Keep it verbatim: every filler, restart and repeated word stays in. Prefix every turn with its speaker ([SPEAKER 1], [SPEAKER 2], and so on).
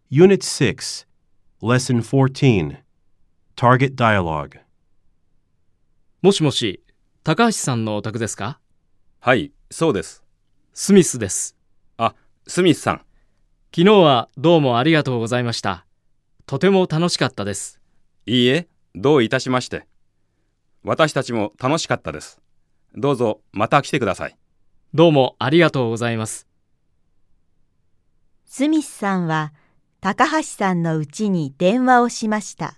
[SPEAKER 1] Unit six, Lesson fourteen, Target Dialogue.
[SPEAKER 2] もしもし、高橋さんのお宅ですか？
[SPEAKER 3] はい、そうです。
[SPEAKER 2] スミスです。
[SPEAKER 3] あ、スミスさん。
[SPEAKER 2] 昨日はどうもありがとうございました。とても楽しかったです。
[SPEAKER 3] いいえ、どういたしまして。私たちも楽しかったです。どうぞまた来てください。
[SPEAKER 2] どうもありがとうございます。
[SPEAKER 4] スミスさんは高橋さんの家に電話をしました。